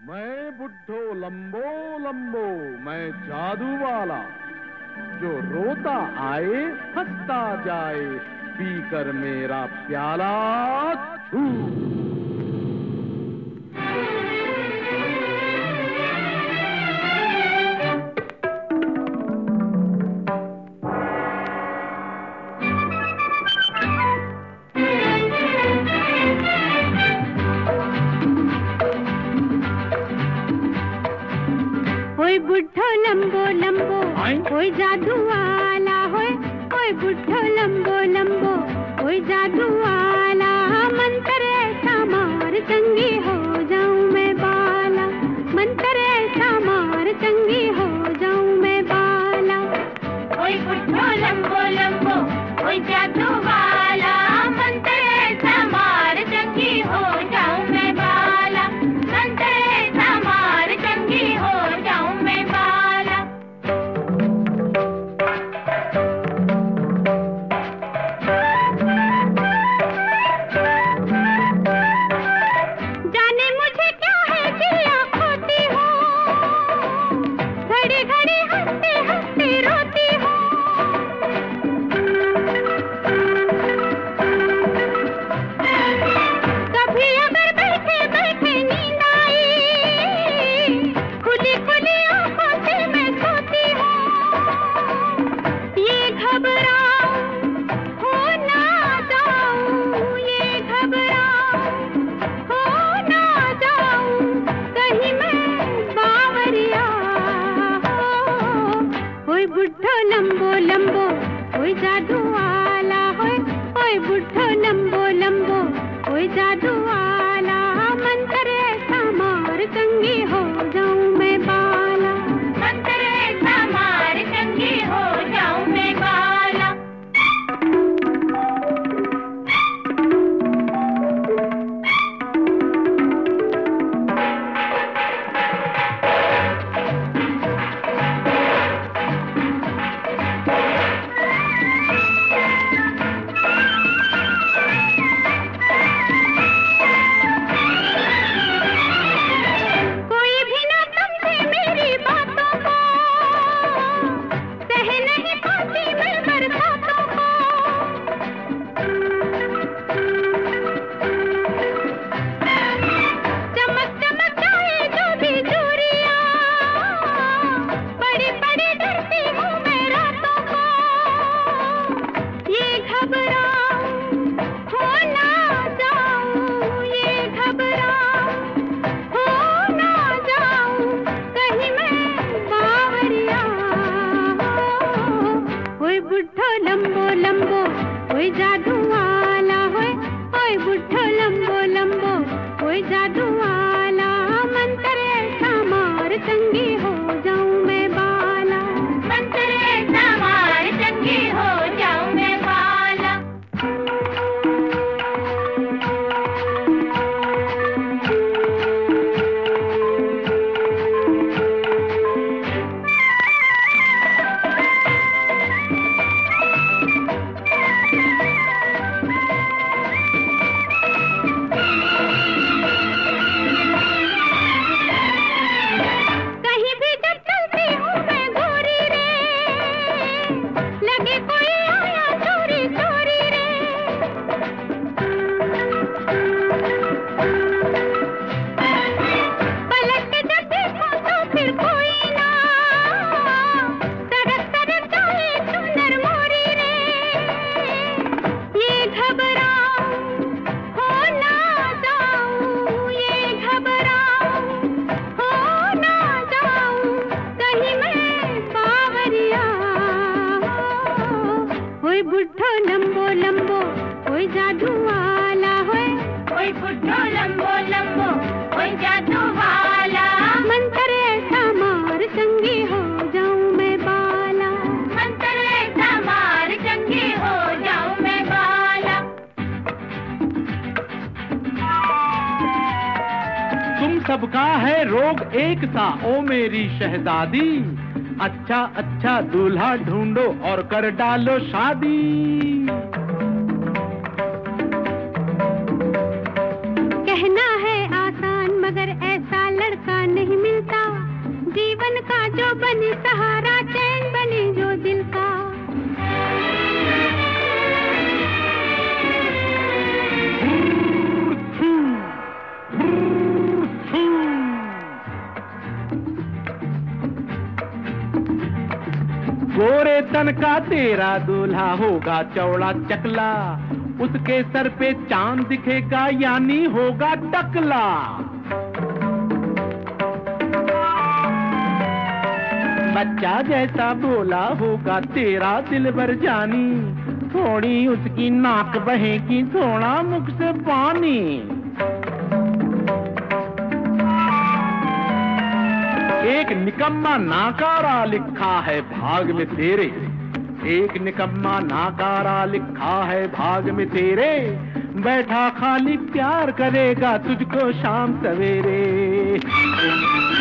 मैं बुड्ढो लंबो लंबो, मैं जादू वाला, जो रोता आए हंसता जाए, पीकर मेरा प्याला छू। ओए बुड्ढो लंबो लंबो, ओए जादू वाला, ओए बुड्ढो लंबो लंबो, ओए जादू वाला, मंत्र ऐसा मार चंगी हो जाऊं मैं बाला, मंत्र ऐसा मार चंगी हो जाऊं मैं बाला। ओए बुड्ढो लंबो लंबो, ओए जादू वाला, मंत्र ऐसा मार चंगी हो जाऊं मैं बाला, मंत्र ऐसा मार चंगी हो जाऊं मैं बाला। जाने मुझे क्या है चिड़िया खोती हो, घड़ी घड़ी हंसते हंसते रोती हो। कभी अगर बैठे बैठे नींद आई, खुली खुली आंखों से मैं सोती हूँ। ये घबराऊं हो ना जाऊं, ये घबराऊं हो ना जाऊं, कहीं मैं बावरिया हो। ओए बुड्ढो लंबो लंबो, ओए जादू वाला, ओए बुड्ढो लंबो लंबो, ओए जादू वाला, मंत्र ऐसा मार चंगी हो जाऊं मैं बाला, मंत्र ऐसा मार चंगी हो जाऊं मैं बाला। कोई भी ना समझे मेरी बातों को, सह नहीं पाती मैं बरसातों को। चमक चमक जाए जो भी चूड़ियां, बड़ी बड़ी डरती हूँ मैं रातों को। ये घबराऊं हो ना जाऊं, ये घबराऊं हो ना जाऊं, कहीं मैं बावरिया हो। ओए बुड्ढो लंबो लंबो, ओए जादू वाला, ओए बुड्ढो लंबो लंबो, ओए जादू वाला, मंत्र ऐसा मार चंगी हो जाऊं मैं बाला, मंत्र ऐसा मार चंगी हो जाऊं मैं बाला। कहीं भी जब चलती हूँ मैं गोरी रे, लगे कोई आया चोरी चोरी रे। पलट के जब देखो तो फिर कोई ना, तरफ तरफ जाए सुंदर मोरी रे। ये घबराऊं हो ना जाऊं, ये घबराऊं हो ना जाऊं, कहीं मैं बावरिया हो। ओए बुड्ढो लंबो लंबो, ओए जादू वाला, ओए बुड्ढो लंबो लंबो, ओए जादू वाला, मंत्र ऐसा मार चंगी हो जाऊं मैं बाला, मंत्र ऐसा मार चंगी हो जाऊं मैं बाला। तुम सबका है रोग एक सा ओ मेरी शहजादी, अच्छा अच्छा दूल्हा ढूंढो और कर डालो शादी। कहना है आसान मगर ऐसा लड़का सहारा चैन बने जो दिल का। गोरे तन का तेरा दूल्हा होगा चौड़ा चकला, उसके सर पे चांद दिखेगा यानी होगा टकला। बच्चा जैसा बोला होगा तेरा दिल भर जानी, थोड़ी उसकी नाक बहेगी थोड़ा मुख से पानी। एक निकम्मा नाकारा लिखा है भाग में तेरे, एक निकम्मा नाकारा लिखा है भाग में तेरे, बैठा खाली प्यार करेगा तुझको शाम सवेरे।